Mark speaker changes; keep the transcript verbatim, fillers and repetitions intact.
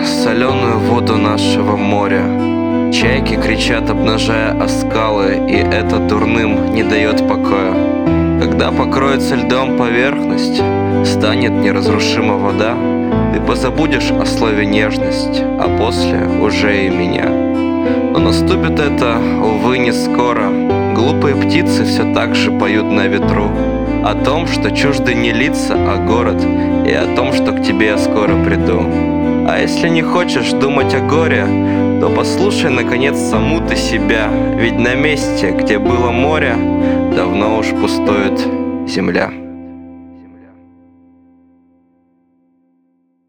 Speaker 1: соленую воду нашего моря. Чайки кричат, обнажая оскалы, и это дурным не дает покоя. Когда покроется льдом поверхность, станет неразрушима вода, ты позабудешь о слове нежность, а после уже и меня. Но наступит это, увы, не скоро. Глупые птицы все так же поют на ветру о том, что чужды не лица, а город, и о том, что к тебе я скоро приду. А если не хочешь думать о горе, то послушай, наконец, саму ты себя, ведь на месте, где было море, давно уж пустует земля.